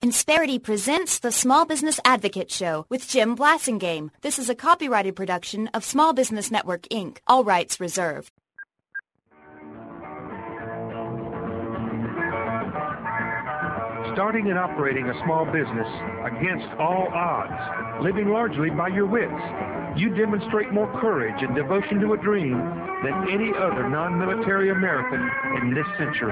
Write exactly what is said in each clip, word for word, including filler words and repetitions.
Insperity presents the Small Business Advocate Show with Jim Blasingame. This is a copyrighted production of Small Business Network, Incorporated. All rights reserved. Starting and operating a small business against all odds, living largely by your wits, you demonstrate more courage and devotion to a dream than any other non-military American in this century.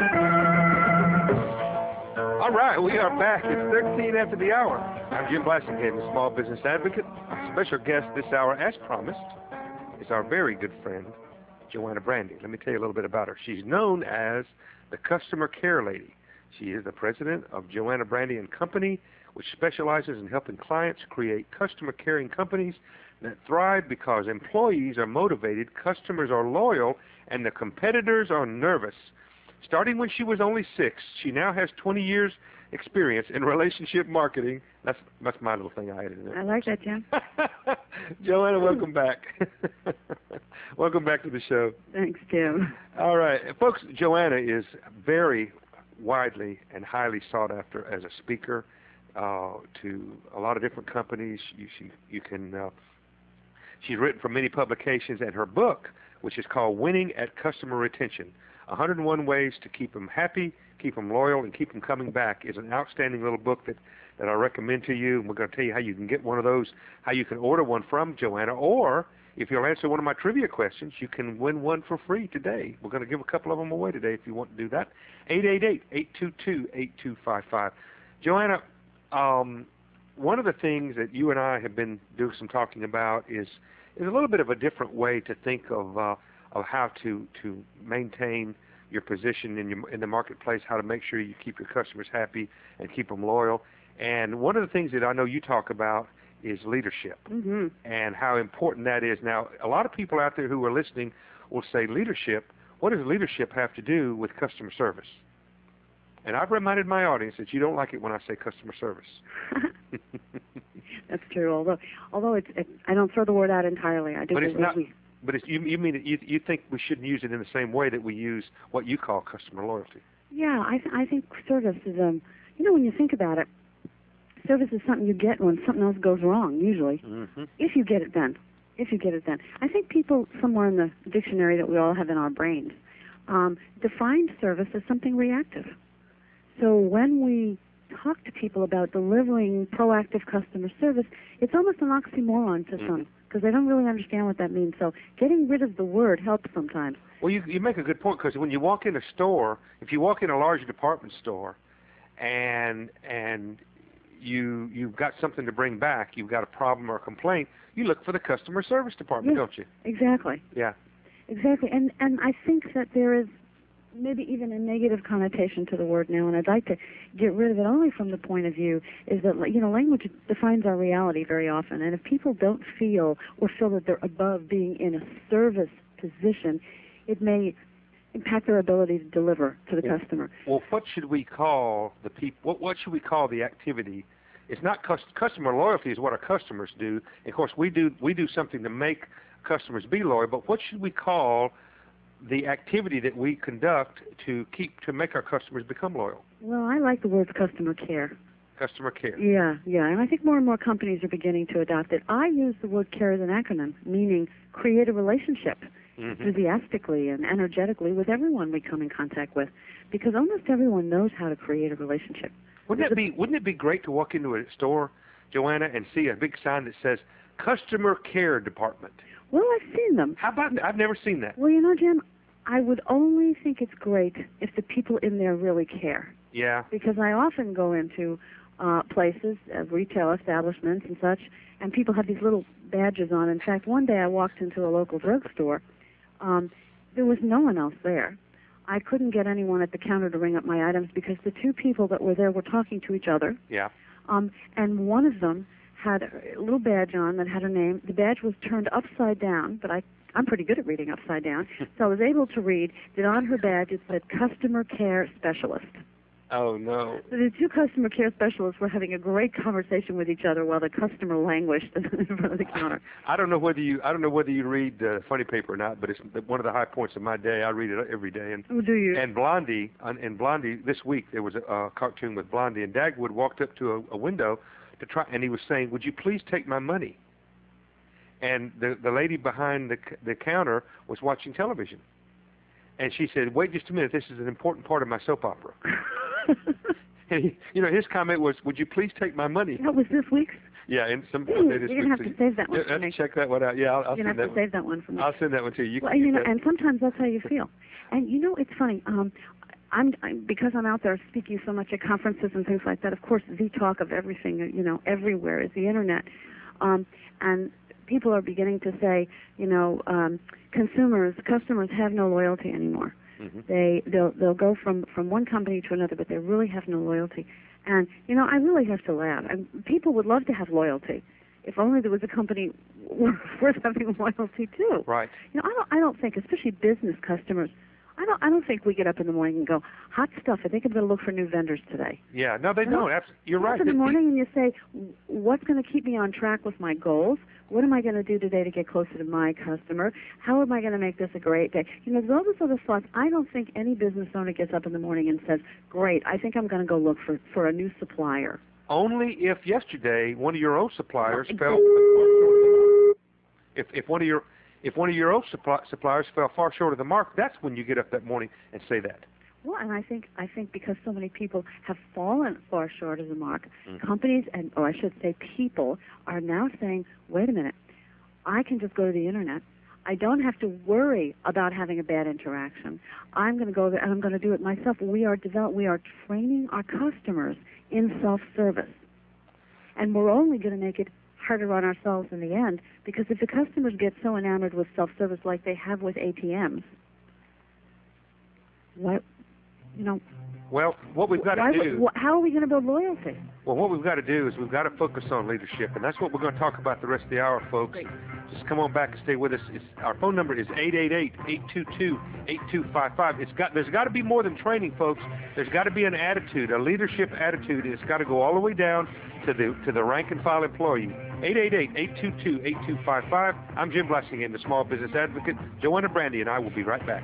All right, we are back. It's thirteen after the hour. I'm Jim Blasingame, the Small Business Advocate. Our special guest this hour, as promised, is our very good friend, Joanna Brandy. Let me tell you a little bit about her. She's known as the Customer Care Lady. She is the president of Joanna Brandy and Company, which specializes in helping clients create customer caring companies that thrive because employees are motivated, customers are loyal, and the competitors are nervous. Starting when she was only six, she now has twenty years experience in relationship marketing. That's that's my little thing I added in there. I like that, Jim. Joanna, welcome back. Welcome back to the show. Thanks, Jim. All right. Folks, Joanna is very widely and highly sought after as a speaker uh, to a lot of different companies. You, she, you can. Uh, she's written for many publications, and her book, which is called Winning at Customer Retention, one hundred one Ways to Keep Them Happy, Keep Them Loyal, and Keep Them Coming Back, is an outstanding little book that, that I recommend to you. And we're going to tell you how you can get one of those, how you can order one from Joanna, or if you'll answer one of my trivia questions, you can win one for free today. We're going to give a couple of them away today if you want to do that. eight eight eight, eight two two, eight two five five. Joanna, um, one of the things that you and I have been doing some talking about is is a little bit of a different way to think of uh, of how to, to maintain your position in your, in the marketplace, how to make sure you keep your customers happy and keep them loyal. And one of the things that I know you talk about is leadership, mm-hmm. and how important that is. Now, a lot of people out there who are listening will say, leadership, what does leadership have to do with customer service? And I've reminded my audience that you don't like it when I say customer service. That's true, although although it's, it, I don't throw the word out entirely. I do but it's not. We, but it's, you, you mean that you, you think we shouldn't use it in the same way that we use what you call customer loyalty? Yeah, I, th- I think service is, um, you know, when you think about it, service is something you get when something else goes wrong, usually, mm-hmm. if you get it done. If you get it done. I think people, somewhere in the dictionary that we all have in our brains, um, define service as something reactive. So when we talk to people about delivering proactive customer service, it's almost an oxymoron to mm-hmm. some, because they don't really understand what that means. So getting rid of the word helps sometimes. Well, you, you make a good point, because when you walk in a store, if you walk in a large department store, and and you you've got something to bring back, you've got a problem or a complaint, you look for the customer service department, yes, don't you? Exactly. Yeah. Exactly. And and I think that there is maybe even a negative connotation to the word now, and I'd like to get rid of it only from the point of view is that, you know, language defines our reality very often, and if people don't feel or feel that they're above being in a service position, it may impact their ability to deliver to the well, customer. Well, what should we call the people? What, what should we call the activity? It's not cust- customer loyalty is what our customers do. Of course, we do we do something to make customers be loyal. But what should we call the activity that we conduct to keep to make our customers become loyal? Well, I like the words customer care. Customer care. Yeah, yeah, and I think more and more companies are beginning to adopt it. I use the word care as an acronym, meaning create a relationship mm-hmm. enthusiastically and energetically with everyone we come in contact with, because almost everyone knows how to create a relationship. Wouldn't it be Wouldn't it be great to walk into a store, Joanna, and see a big sign that says Customer Care Department? Well, I've seen them. How about that? I've never seen that. Well, you know, Jim, I would only think it's great if the people in there really care. Yeah. Because I often go into uh, places, uh, retail establishments and such, and people have these little badges on. In fact, one day I walked into a local drugstore. Um, there was no one else there. I couldn't get anyone at the counter to ring up my items because the two people that were there were talking to each other. Yeah. Um, and one of them had a little badge on that had her name. The badge was turned upside down, but I, I'm pretty good at reading upside down, so I was able to read that on her badge it said Customer Care Specialist. Oh, no. The two customer care specialists were having a great conversation with each other while the customer languished in front of the counter. I don't know whether you I don't know whether you read uh, Funny Paper or not, but it's one of the high points of my day. I read it every day. And, oh, do you? And Blondie, and Blondie, this week there was a, a cartoon with Blondie, and Dagwood walked up to a, a window to try, and he was saying, "Would you please take my money?" And the the lady behind the the counter was watching television, and she said, "Wait just a minute. This is an important part of my soap opera." And he, you know, his comment was, "Would you please take my money?" That was this week's. Yeah, and some. Ooh, you're gonna have to save that one. Yeah, for me. Check that one out. Yeah, I'll, I'll you're send gonna have that to save that one for me. I'll send that one to you. You well, can you know, that. and sometimes that's how you feel. And you know, it's funny. Um, I'm, I'm because I'm out there speaking so much at conferences and things like that. Of course, the talk of everything, you know, everywhere is the internet, um, and people are beginning to say, you know, um, consumers, customers have no loyalty anymore. Mm-hmm. They they'll they'll go from from one company to another, but they really have no loyalty. And you know, I really have to laugh. And people would love to have loyalty, if only there was a company worth having loyalty to. Right. You know, I don't I don't think, especially business customers, I don't I don't think we get up in the morning and go, hot stuff, I think I'm going to look for new vendors today. Yeah, no, they you don't. Know? You're you right. Up in the morning and you say, what's going to keep me on track with my goals? What am I going to do today to get closer to my customer? How am I going to make this a great day? You know, all those other thoughts. I don't think any business owner gets up in the morning and says, great, I think I'm going to go look for, for a new supplier. Only if yesterday one of your old suppliers well, fell. If if one of your if one of your old supply, suppliers fell far short of the mark, that's when you get up that morning and say that. Well, and I think I think because so many people have fallen far short of the mark, mm-hmm. companies and or I should say people are now saying, wait a minute, I can just go to the internet. I don't have to worry about having a bad interaction. I'm going to go there and I'm going to do it myself. We are develop we are training our customers in self-service, and we're only going to make it harder on ourselves in the end, because if the customers get so enamored with self-service like they have with A T Ms, what? You know, well, what we've got to do... Wh- how are we going to build loyalty? Well, what we've got to do is we've got to focus on leadership, and that's what we're going to talk about the rest of the hour, folks. Great. Just come on back and stay with us. It's, our phone number is eight eight eight, eight two two, eight two five five. It's got, there's got to be more than training, folks. There's got to be an attitude, a leadership attitude. It's got to go all the way down to the to the rank-and-file employee. eight eight eight, eight two two, eight two five five. I'm Jim Blasingame, the Small Business Advocate. Joanna Brandy and I will be right back.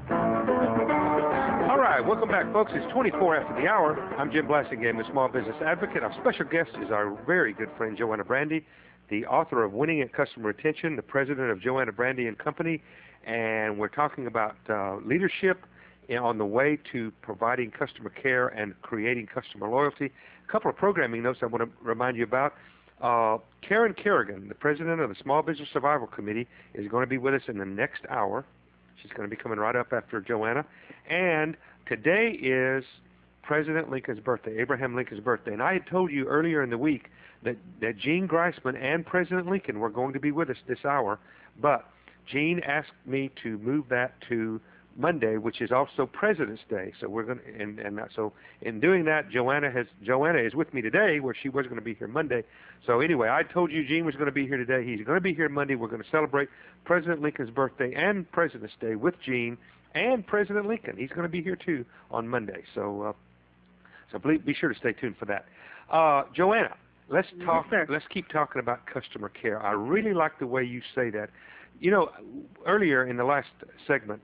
All right, welcome back, folks. It's twenty-four after the hour. I'm Jim Blasingame, the Small Business Advocate. Our special guest is our very good friend, Joanna Brandy, the author of Winning at Customer Retention, the president of Joanna Brandy and Company, and we're talking about uh, leadership on the way to providing customer care and creating customer loyalty. A couple of programming notes I want to remind you about. Uh, Karen Kerrigan, the president of the Small Business Survival Committee, is going to be with us in the next hour. She's going to be coming right up after Joanna. And today is President Lincoln's birthday, Abraham Lincoln's birthday. And I had told you earlier in the week that, that Gene Greisman and President Lincoln were going to be with us this hour. But Gene asked me to move that to Monday, which is also President's Day. So we're going to, and, and so in doing that, Joanna has Joanna is with me today, where she was going to be here Monday. So anyway, I told you Gene was going to be here today. He's going to be here Monday. We're going to celebrate President Lincoln's birthday and President's Day with Gene and President Lincoln. He's going to be here too on Monday. So uh, so be sure to stay tuned for that. Uh, Joanna, let's talk. Yes, let's keep talking about customer care. I really like the way you say that. You know, earlier in the last segment,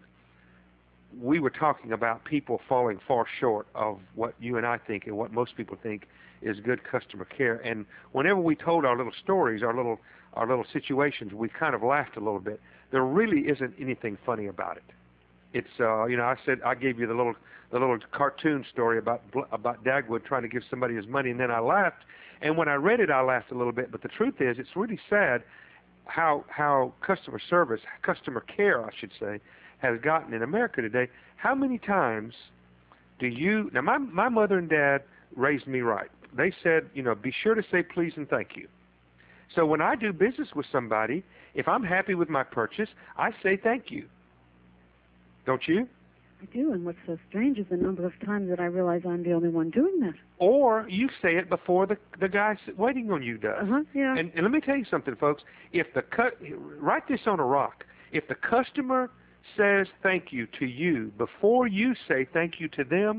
we were talking about people falling far short of what you and I think and what most people think is good customer care. And whenever we told our little stories, our little our little situations, we kind of laughed a little bit. There really isn't anything funny about it. It's uh, you know, I said I gave you the little the little cartoon story about about Dagwood trying to give somebody his money, and then I laughed. And when I read it, I laughed a little bit. But the truth is, it's really sad how how customer service, customer care, I should say, has gotten in America today. How many times do you, now my, my mother and dad raised me right. They said, you know, be sure to say please and thank you. So when I do business with somebody, if I'm happy with my purchase, I say thank you. Don't you? I do, and what's so strange is the number of times that I realize I'm the only one doing that. Or you say it before the the guy waiting on you does. Uh-huh, yeah. And, and let me tell you something, folks. If the cut, write this on a rock. If the customer says thank you to you before you say thank you to them,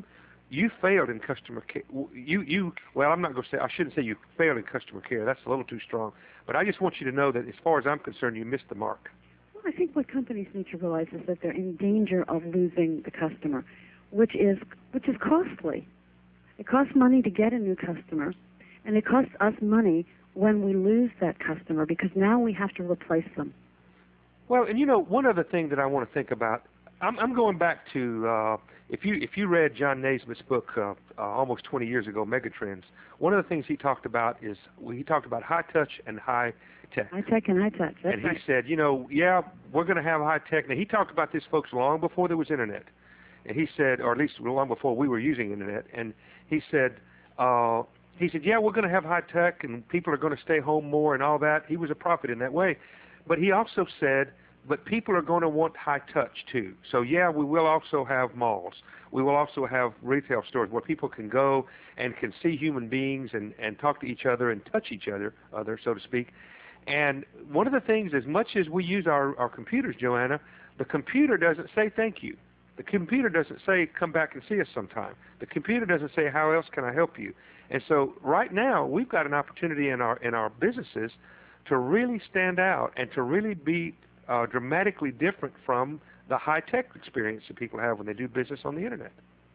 you failed in customer care. You, you, well, I'm not going to say, I shouldn't say you failed in customer care. That's a little too strong. But I just want you to know that as far as I'm concerned, you missed the mark. Well, I think what companies need to realize is that they're in danger of losing the customer, which is which is costly. It costs money to get a new customer, and it costs us money when we lose that customer because now we have to replace them. Well, and you know, one other thing that I want to think about, I'm, I'm going back to, uh, if you if you read John Naismith's book uh, uh, almost twenty years ago, Megatrends, one of the things he talked about is, well, he talked about high touch and high tech. High tech and high touch, that's And he right. said, you know, yeah, we're going to have high tech. Now, he talked about this, folks, long before there was Internet. And he said, or at least long before we were using Internet, and he said, uh, he said, yeah, we're going to have high tech and people are going to stay home more and all that. He was a prophet in that way. But he also said, but people are going to want high touch too. So yeah, we will also have malls. We will also have retail stores where people can go and can see human beings and, and talk to each other and touch each other, other, so to speak. And one of the things, as much as we use our, our computers, Joanna, the computer doesn't say thank you. The computer doesn't say, come back and see us sometime. The computer doesn't say, how else can I help you? And so right now, we've got an opportunity in our in our businesses to really stand out and to really be uh, dramatically different from the high-tech experience that people have when they do business on the Internet.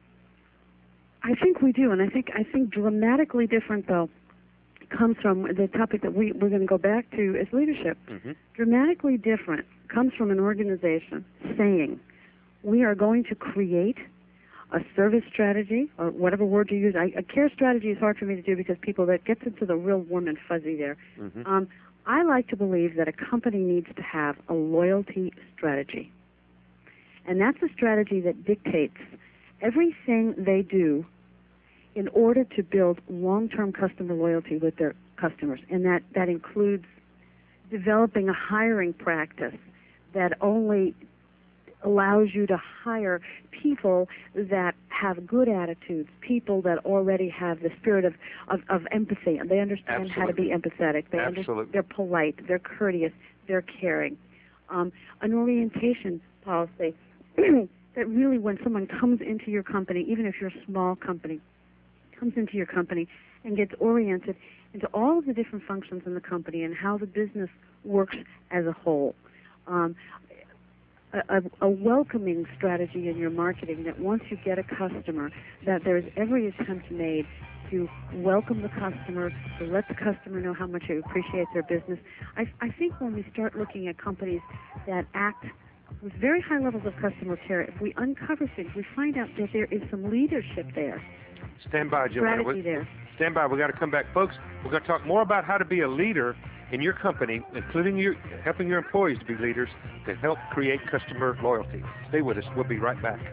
I think we do, and I think I think dramatically different, though, comes from the topic that we, we're going to go back to is leadership. Mm-hmm. Dramatically different comes from an organization saying, we are going to create a service strategy, or whatever word you use. I, a care strategy is hard for me to do because people, that gets into the real warm and fuzzy there. Mm-hmm. Um, I like to believe that a company needs to have a loyalty strategy. And that's a strategy that dictates everything they do in order to build long-term customer loyalty with their customers. And that, that includes developing a hiring practice that only allows you to hire people that have good attitudes, people that already have the spirit of, of, of empathy, and they understand Absolutely. how to be empathetic. They Absolutely. understand, they're polite, they're courteous, they're caring. Um, an orientation policy that really, when someone comes into your company, even if you're a small company, comes into your company and gets oriented into all of the different functions in the company and how the business works as a whole. Um, A, a welcoming strategy in your marketing, that once you get a customer, that there's every attempt made to welcome the customer, to let the customer know how much you appreciate their business. I, I think when we start looking at companies that act with very high levels of customer care, if we uncover things, we find out that there is some leadership there. Stand by, Joanna. Strategy there. Stand by. We've got to come back. Folks, we're going to talk more about how to be a leader in your company, including your, helping your employees to be leaders to help create customer loyalty. Stay with us. We'll be right back.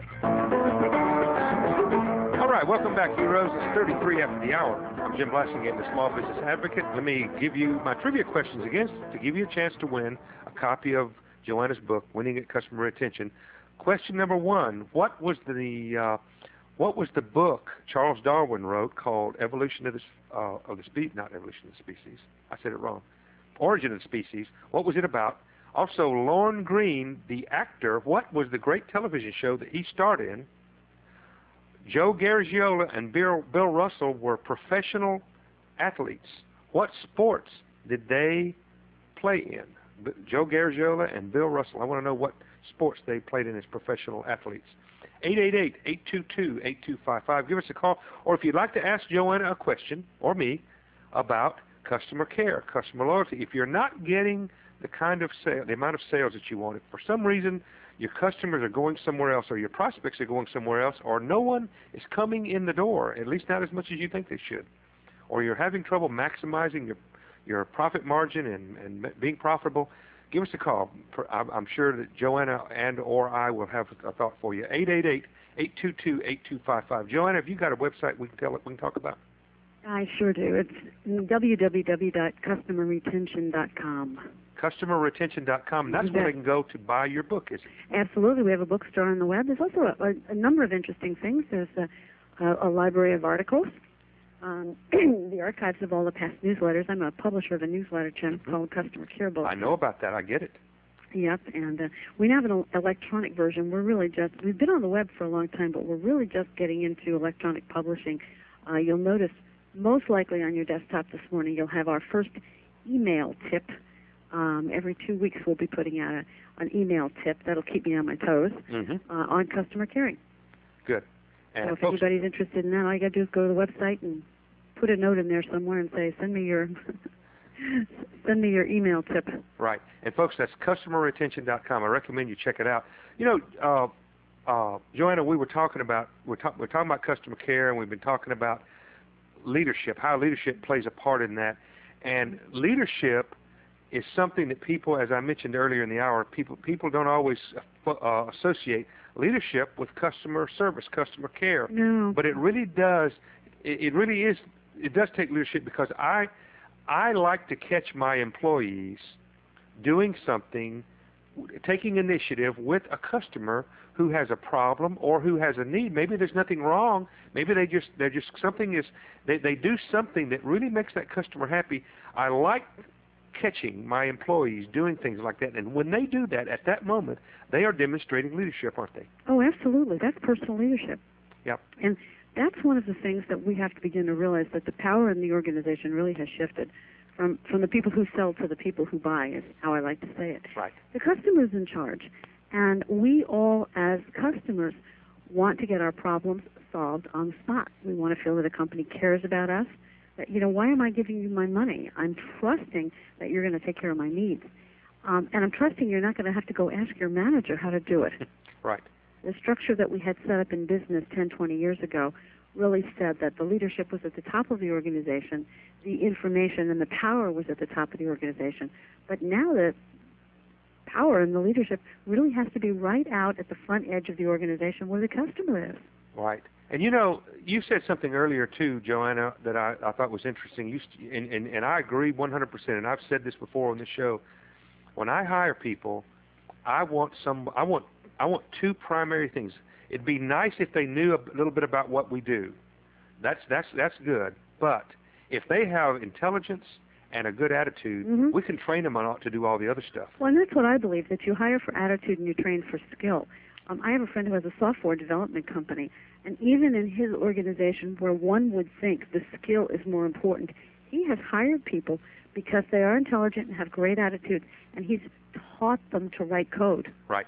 All right, welcome back, heroes. It's thirty-three after the hour. I'm Jim Blasingame, the Small Business Advocate. Let me give you my trivia questions again to give you a chance to win a copy of Joanna's book, Winning at Customer Retention. Question number one, what was the uh, what was the book Charles Darwin wrote called Evolution of the uh, of the Species? Not Evolution of the Species. I said it wrong. Origin of the Species. What was it about? Also, Lorne Greene, the actor, what was the great television show that he starred in? Joe Garagiola and Bill, Bill Russell were professional athletes. What sports did they play in? B- Joe Garagiola and Bill Russell. I want to know what sports they played in as professional athletes. eight eight eight, eight two two, eight two five five. Give us a call. Or if you'd like to ask Joanna a question, or me, about customer care, customer loyalty. If you're not getting the kind of sale, the amount of sales that you want, if for some reason your customers are going somewhere else, or your prospects are going somewhere else, or no one is coming in the door, at least not as much as you think they should, or you're having trouble maximizing your your profit margin and, and being profitable, give us a call. I'm sure that Joanna and or I will have a thought for you. eight eight eight, eight two two, eight two five five. Joanna, have you got a website we can tell we can talk about? I sure do. It's w w w dot customer retention dot com. customer retention dot com. That's where they can go to buy your book, is it? Absolutely. We have a bookstore on the web. There's also a, a, a number of interesting things. There's a, a, a library of articles, um, the archives of all the past newsletters. I'm a publisher of a newsletter, Jim, mm-hmm. called Customer Care Bulletin. I know about that. I get it. Yep, and uh, we have an electronic version. We're really just, we've been on the web for a long time, but we're really just getting into electronic publishing. Uh, you'll notice most likely on your desktop this morning you'll have our first email tip. Um, every two weeks we'll be putting out a, an email tip that'll keep me on my toes mm-hmm. uh, on customer caring. Good. And so if folks, anybody's interested in that, all you got to do is go to the website and put a note in there somewhere and say, send me your send me your email tip. Right. And folks, that's customer retention dot com. I recommend you check it out. You know, uh, uh, Joanna, we were talking about we're, talk, we're talking about customer care, and we've been talking about leadership, how leadership plays a part in that. And leadership is something that people, as I mentioned earlier in the hour, people people don't always uh, associate leadership with customer service, customer care. No. But it really does. It, it really is. It does take leadership, because I I like to catch my employees doing something, taking initiative with a customer who has a problem or who has a need. Maybe there's nothing wrong. Maybe they just they're just something is they they do something that really makes that customer happy. I like catching my employees doing things like that, and when they do that, at that moment, they are demonstrating leadership, aren't they? Oh, absolutely. That's personal leadership. Yep. And that's one of the things that we have to begin to realize, that the power in the organization really has shifted from, from the people who sell to the people who buy, is how I like to say it. Right. The customer's in charge, and we all, as customers, want to get our problems solved on the spot. We want to feel that a company cares about us, that, you know, why am I giving you my money? I'm trusting that you're going to take care of my needs. Um, and I'm trusting you're not going to have to go ask your manager how to do it. Right. The structure that we had set up in business ten, twenty years ago really said that the leadership was at the top of the organization, the information and the power was at the top of the organization. But now the power and the leadership really has to be right out at the front edge of the organization where the customer is. Right. And, you know, you said something earlier, too, Joanna, that I, I thought was interesting. You, and, and, and I agree one hundred percent, and I've said this before on the show. When I hire people, I want some. I want I want two primary things. It'd be nice if they knew a little bit about what we do. That's that's that's good. But if they have intelligence and a good attitude, mm-hmm. we can train them on to do all the other stuff. Well, and that's what I believe, that you hire for attitude and you train for skill. Um, I have a friend who has a software development company, and even in his organization, where one would think the skill is more important, he has hired people because they are intelligent and have great attitudes, and he's taught them to write code. Right.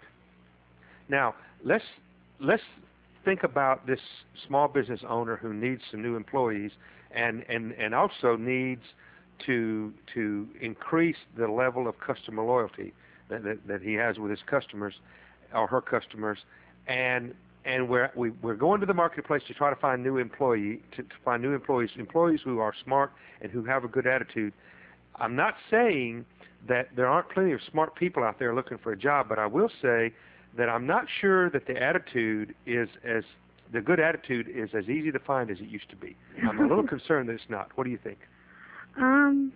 Now, let's let's think about this small business owner who needs some new employees, and, and, and also needs to to increase the level of customer loyalty that, that, that he has with his customers or her customers, and and we're we, we're going to the marketplace to try to find new employee to, to find new employees, employees who are smart and who have a good attitude. I'm not saying that there aren't plenty of smart people out there looking for a job, but I will say that I'm not sure that the attitude is as the good attitude is as easy to find as it used to be. I'm a little concerned that it's not. What do you think? Um.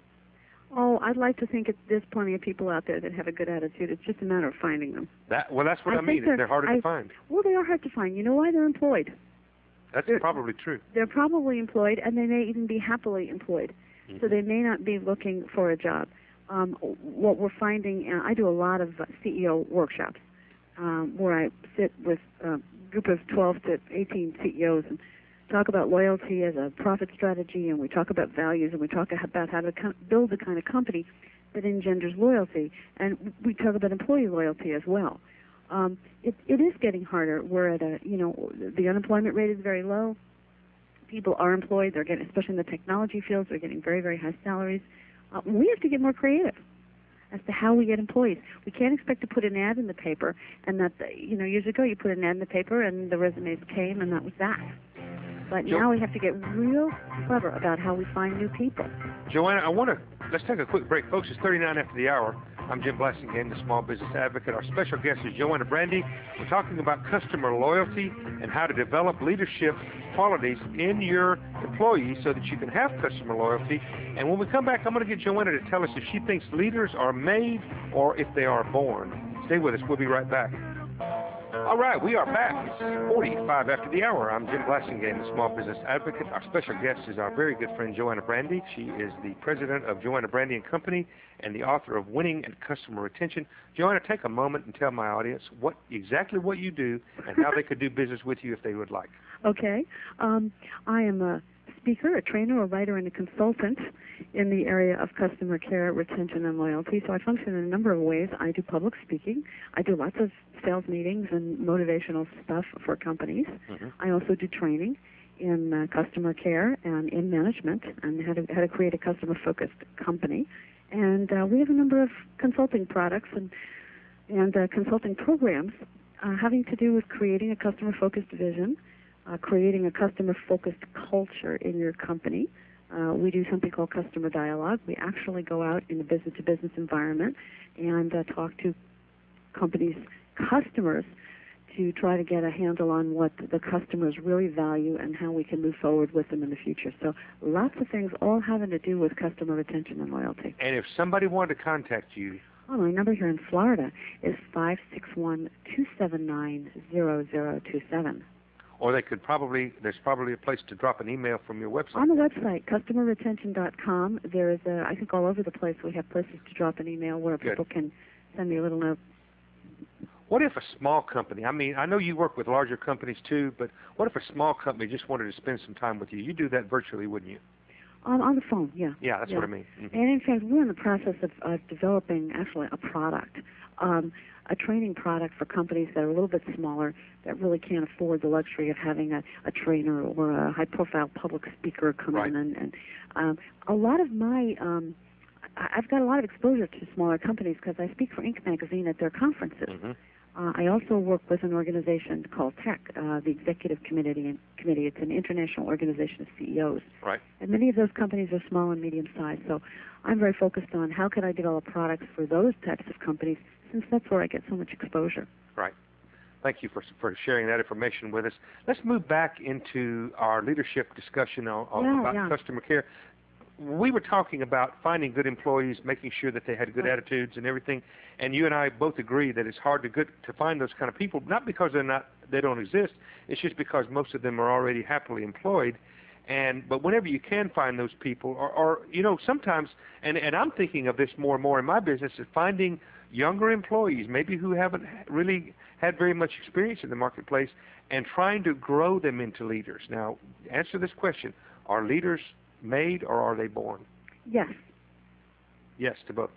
Oh, I'd like to think that there's plenty of people out there that have a good attitude. It's just a matter of finding them. That well, that's what I, I mean. They're, they're harder I, to find. Well, they are hard to find. You know why? They're employed. That's they're, probably true. They're probably employed, and they may even be happily employed. Mm-hmm. So they may not be looking for a job. Um, what we're finding, and I do a lot of C E O workshops um, where I sit with a group of twelve to eighteen C E Os and talk about loyalty as a profit strategy, and we talk about values, and we talk about how to build the kind of company that engenders loyalty, and we talk about employee loyalty as well. Um, it, it is getting harder. We're at a, you know, the unemployment rate is very low. People are employed. They're getting, especially in the technology fields, they're getting very, very high salaries. Uh, we have to get more creative as to how we get employees. We can't expect to put an ad in the paper, and that, you know, years ago you put an ad in the paper and the resumes came, and that was that. But jo- now we have to get real clever about how we find new people. Joanna, I want to, let's take a quick break. Folks, it's thirty-nine after the hour. I'm Jim Blasingame, the Small Business Advocate. Our special guest is Joanna Brandy. We're talking about customer loyalty and how to develop leadership qualities in your employees so that you can have customer loyalty. And when we come back, I'm going to get Joanna to tell us if she thinks leaders are made or if they are born. Stay with us. We'll be right back. All right, we are back. It's forty-five after the hour. I'm Jim Blasingame, the Small Business Advocate. Our special guest is our very good friend, Joanna Brandy. She is the president of Joanna Brandy and Company and the author of Winning at Customer Retention. Joanna, take a moment and tell my audience what exactly what you do and how they could do business with you if they would like. Okay. Um, I am a speaker, a trainer, a writer, and a consultant in the area of customer care, retention, and loyalty. So I function in a number of ways. I do public speaking. I do lots of sales meetings and motivational stuff for companies. Mm-hmm. I also do training in uh, customer care and in management and how to, how to create a customer-focused company. And uh, we have a number of consulting products and, and uh, consulting programs uh, having to do with creating a customer-focused vision, Uh, creating a customer-focused culture in your company. Uh, we do something called customer dialogue. We actually go out in a business-to-business environment and uh, talk to companies' customers to try to get a handle on what the customers really value and how we can move forward with them in the future. So lots of things all having to do with customer retention and loyalty. And if somebody wanted to contact you, oh, my number here in Florida is five six one, two seven nine, zero zero two seven. Or they could probably, there's probably a place to drop an email from your website. On the website, customer retention dot com, there is a, I think all over the place we have places to drop an email where Good. people can send me a little note. What if a small company, I mean, I know you work with larger companies too, but what if a small company just wanted to spend some time with you? You do that virtually, wouldn't you? On, on the phone, yeah. Yeah, that's yeah. what I mean. Mm-hmm. And in fact, we're in the process of, of developing actually a product, um, a training product for companies that are a little bit smaller that really can't afford the luxury of having a, a trainer or a high-profile public speaker come right. in. And, and um, a lot of my, um, I- I've got a lot of exposure to smaller companies because I speak for Inc magazine at their conferences. Mm-hmm. Uh, I also work with an organization called T E C, uh, the Executive Committee. Committee. It's an international organization of C E Os. Right. And many of those companies are small and medium-sized. So I'm very focused on how can I develop products for those types of companies, since that's where I get so much exposure. Right. Thank you for for sharing that information with us. Let's move back into our leadership discussion on, on yeah, about yeah. customer care. We were talking about finding good employees, making sure that they had good attitudes and everything, and you and I both agree that it's hard to good to find those kind of people, not because they're not they don't exist. It's just because most of them are already happily employed. And but whenever you can find those people, or, or you know, sometimes, and and I'm thinking of this more and more in my business, is finding younger employees, maybe who haven't really had very much experience in the marketplace, and trying to grow them into leaders. Now, answer this question: are leaders made or are they born? Yes. Yes to both.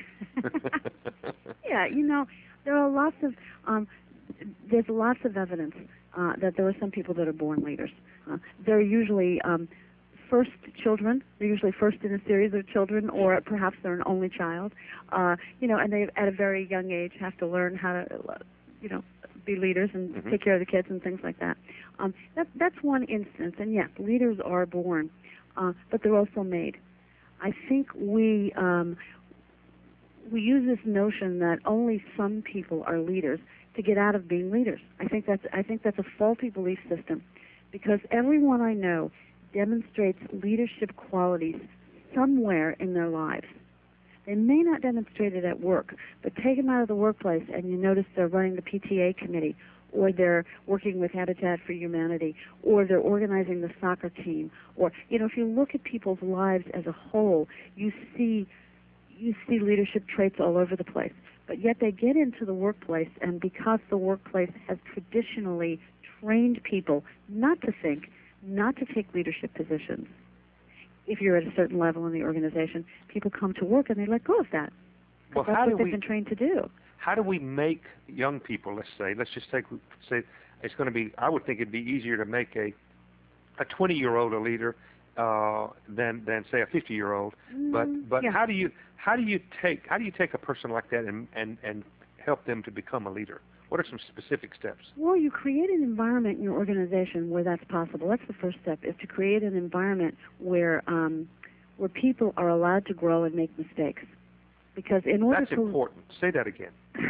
Yeah, you know, there are lots of um, there's lots of evidence uh, that there are some people that are born leaders. Uh, they're usually um, first children. They're usually first in a series of children, or perhaps they're an only child. Uh, you know, and they at a very young age have to learn how to, you know, be leaders and mm-hmm. take care of the kids and things like that. Um, that that's one instance. And yes, leaders are born, uh, but they're also made. I think we um, we use this notion that only some people are leaders to get out of being leaders. I think that's I think that's a faulty belief system, because everyone I know demonstrates leadership qualities somewhere in their lives. They may not demonstrate it at work, but take them out of the workplace and you notice they're running the P T A committee, or they're working with Habitat for Humanity, or they're organizing the soccer team. Or, you know, if you look at people's lives as a whole, you see you see leadership traits all over the place. But yet they get into the workplace, and because the workplace has traditionally trained people not to think, not to take leadership positions, if you're at a certain level in the organization, people come to work and they let go of that. Well, that's how what do they've we, been trained to do. How do we make young people, let's say, let's just take, say, it's going to be, I would think it'd be easier to make a a twenty-year-old a leader uh, than than say a fifty-year-old. Mm, but but yeah. how do you how do you take how do you take a person like that and, and, and help them to become a leader? What are some specific steps? Well, you create an environment in your organization where that's possible. That's the first step, is to create an environment where um, where people are allowed to grow and make mistakes. Because in order That's to important. Say that again.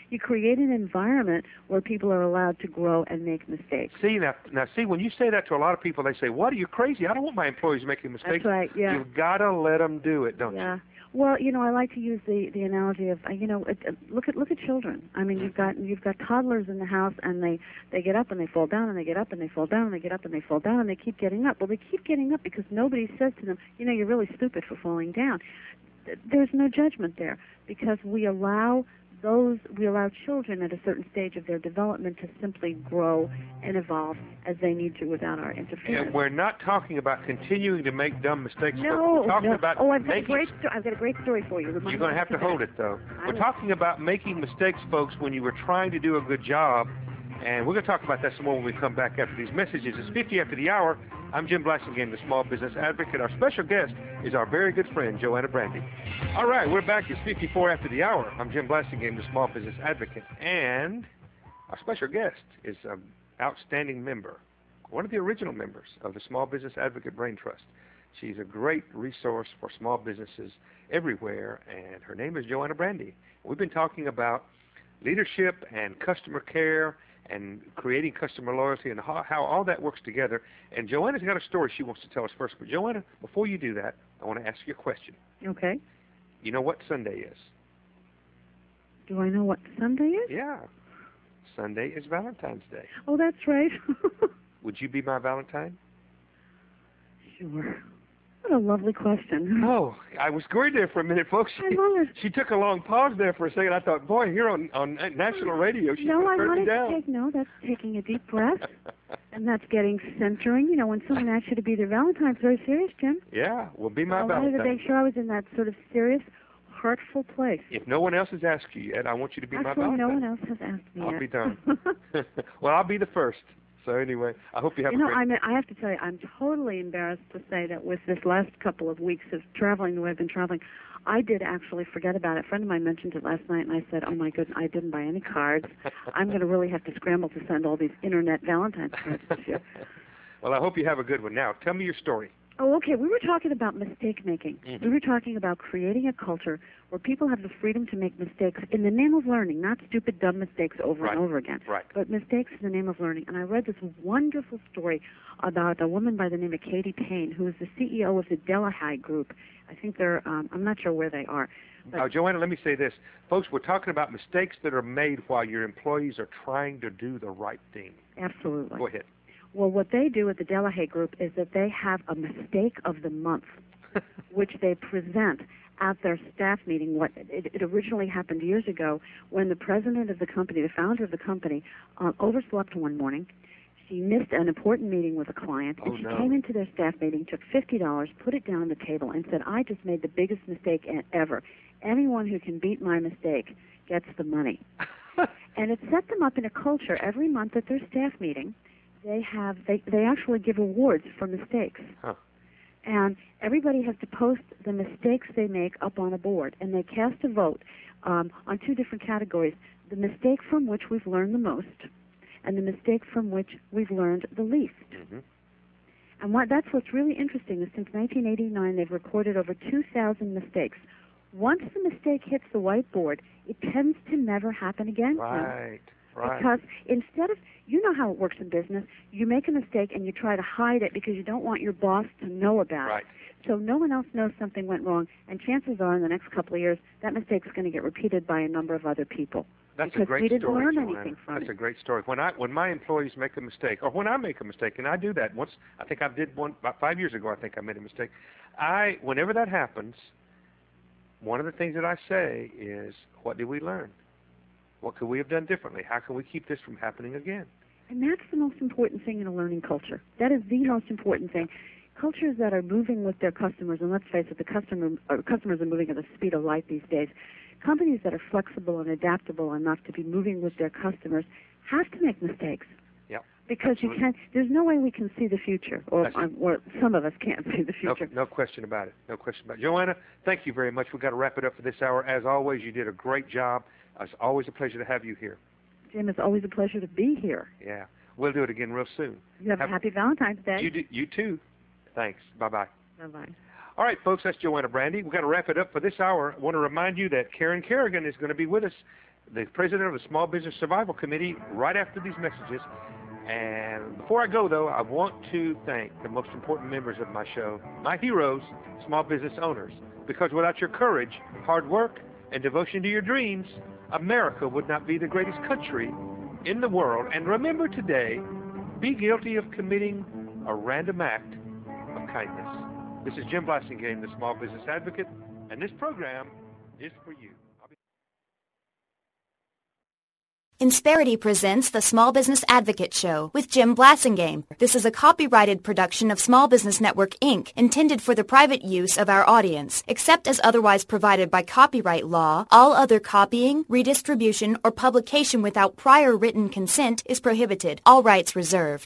You create an environment where people are allowed to grow and make mistakes. See, now, now see, when you say that to a lot of people, they say, what, are you crazy? I don't want my employees making mistakes. That's right, yeah. You've got to let them do it, don't yeah. you? Well, you know, I like to use the the analogy of, uh, you know, it, uh, look at look at children. I mean, you've got you've got toddlers in the house, and they they get up and they fall down, and they get up and they fall down, and they get up and they fall down, and they keep getting up. Well, they keep getting up because nobody says to them, you know, you're really stupid for falling down. There's no judgment there because we allow those we allow children at a certain stage of their development to simply grow and evolve as they need to without our interference. And we're not talking about continuing to make dumb mistakes. No, we're talking no. about oh, I've got making a great sto- I've got a great story for you. You're going to have to hold it, though. I We're will. talking about making mistakes, folks, when you were trying to do a good job, and we're going to talk about that some more when we come back after these messages. It's fifty after the hour. I'm Jim Blassingame, the Small Business Advocate. Our special guest is our very good friend, Joanna Brandy. All right, we're back. It's fifty-four after the hour. I'm Jim Blassingame, the Small Business Advocate, and our special guest is an outstanding member, one of the original members of the Small Business Advocate Brain Trust. She's a great resource for small businesses everywhere, and her name is Joanna Brandy. We've been talking about leadership and customer care and creating customer loyalty and how, how all that works together. And Joanna's got a story she wants to tell us first. But Joanna, before you do that, I want to ask you a question. Okay. You know what Sunday is? Do I know what Sunday is? Yeah. Sunday is Valentine's Day. Oh, that's right. Would you be my Valentine? Sure. What a lovely question. Oh, I was worried there for a minute, folks. I love it. She took a long pause there for a second. I thought, boy, here on, on national radio, she's No, I going to turn wanted me down. to take, no, that's taking a deep breath. And that's getting centering. You know, when someone asks you to be their Valentine, it's very serious, Jim. Yeah, well, be my I wanted Valentine. to make sure I was in that sort of serious, heartful place. If no one else has asked you yet, I want you to be Actually, my Valentine. no one else has asked me I'll yet. be done. Well, I'll be the first. So anyway, I hope you have You a know, great... I'm, I have to tell you, I'm totally embarrassed to say that with this last couple of weeks of traveling the way I've been traveling, I did actually forget about it. A friend of mine mentioned it last night, and I said, oh, my goodness, I didn't buy any cards. I'm going to really have to scramble to send all these Internet Valentine's cards this year. Well, I hope you have a good one. Now, tell me your story. Oh, okay. We were talking about mistake making. Mm-hmm. We were talking about creating a culture where people have the freedom to make mistakes in the name of learning, not stupid, dumb mistakes over Right. and over again, Right. but mistakes in the name of learning. And I read this wonderful story about a woman by the name of Katie Payne, who is the C E O of the Delahigh Group. I think they're, um, I'm not sure where they are. But Now, Joanna, let me say this. Folks, we're talking about mistakes that are made while your employees are trying to do the right thing. absolutely. Go ahead. Well, what they do at the Delahigh Group is that they have a mistake of the month, which they present at their staff meeting. What it, it originally happened years ago when the president of the company, the founder of the company, um, overslept one morning. She missed an important meeting with a client, and Oh, she no. came into their staff meeting, took fifty dollars, put it down on the table, and said, I just made the biggest mistake e- ever. Anyone who can beat my mistake gets the money. And it set them up in a culture every month at their staff meeting. They have they, they actually give awards for mistakes. Huh. And everybody has to post the mistakes they make up on a board, and they cast a vote um, on two different categories: the mistake from which we've learned the most, and the mistake from which we've learned the least. Mm-hmm. And what, that's what's really interesting is since nineteen eighty-nine, they've recorded over two thousand mistakes. Once the mistake hits the whiteboard, it tends to never happen again. Jim. Right, right. Because instead of, you know how it works in business, you make a mistake and you try to hide it because you don't want your boss to know about Right. it. So no one else knows something went wrong, and chances are in the next couple of years, that mistake's going to get repeated by a number of other people. That's because a great we didn't story, learn Joanna. anything from That's it. a great story. When I when my employees make a mistake, or when I make a mistake, and I do that once, I think I did one about five years ago. I think I made a mistake. I whenever that happens, one of the things that I say is, what did we learn? What could we have done differently? How can we keep this from happening again? And that's the most important thing in a learning culture. That is the most important thing. Cultures that are moving with their customers, and let's face it, the customer uh, customers are moving at the speed of light these days. Companies that are flexible and adaptable enough to be moving with their customers have to make mistakes. Yep. Because Absolutely. you can't. There's no way we can see the future, or, That's- um, or some of us can't see the No, future. no question about it. No question about it. Joanna, thank you very much. We've got to wrap it up for this hour. As always, you did a great job. It's always a pleasure to have you here. Jim, it's always a pleasure to be here. Yeah. We'll do it again real soon. You have, Have- a happy Valentine's Day. You, do, you too. Thanks. Bye-bye. Bye-bye. All right, folks, that's Joanna Brandy. We've got to wrap it up for this hour. I want to remind you that Karen Kerrigan is going to be with us the president of the Small Business Survival Committee, right after these messages. And before I go, though, I want to thank the most important members of my show, my heroes, small business owners, because without your courage, hard work, and devotion to your dreams, America would not be the greatest country in the world. And remember today, be guilty of committing a random act of kindness. This is Jim Blasingame, the Small Business Advocate, and this program is for you. Insperity presents the Small Business Advocate Show with Jim Blasingame. This is a copyrighted production of Small Business Network, Incorporated, intended for the private use of our audience. Except as otherwise provided by copyright law, all other copying, redistribution, or publication without prior written consent is prohibited. All rights reserved.